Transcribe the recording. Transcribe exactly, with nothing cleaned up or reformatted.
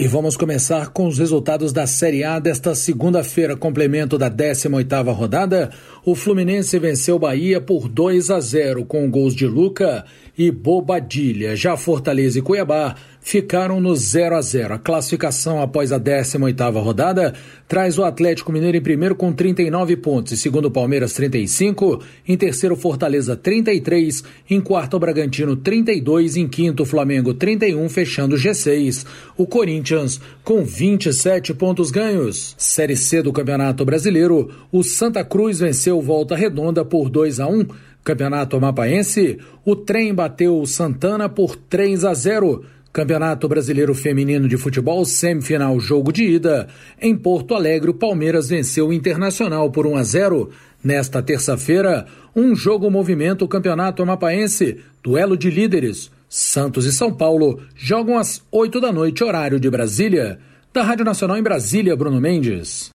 E vamos começar com os resultados da Série A desta segunda-feira, complemento da décima oitava rodada. O Fluminense venceu o Bahia por dois a zero com gols de Luca e Bobadilha. Já Fortaleza e Cuiabá ficaram no zero a zero. A classificação após a décima oitava rodada traz o Atlético Mineiro em primeiro com trinta e nove pontos, em segundo Palmeiras trinta e cinco, em terceiro Fortaleza trinta e três, em quarto Bragantino trinta e dois, em quinto Flamengo trinta e um, fechando o G seis. O Corinthians com vinte e sete pontos ganhos. Série C do Campeonato Brasileiro, o Santa Cruz venceu Volta Redonda por dois a um. Campeonato Amapaense, o Trem bateu o Santana por três a zero. Campeonato Brasileiro Feminino de Futebol, semifinal jogo de ida. Em Porto Alegre, o Palmeiras venceu o Internacional por um a zero. Nesta terça-feira, um jogo movimento Campeonato Amapaense, duelo de líderes. Santos e São Paulo jogam às oito da noite, horário de Brasília. Da Rádio Nacional em Brasília, Bruno Mendes.